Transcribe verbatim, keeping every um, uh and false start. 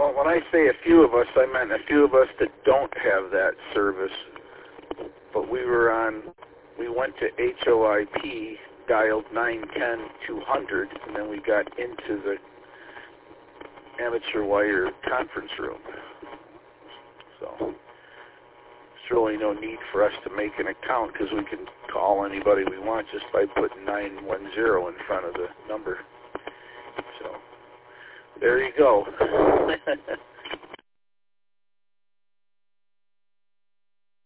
Well, when I say a few of us, I meant a few of us that don't have that service. But we were on, we went to H O I P, dialed nine ten two hundred, and then we got into the amateur wire conference room. So there's really no need for us to make an account because we can call anybody we want just by putting nine one zero in front of the number. So there you go.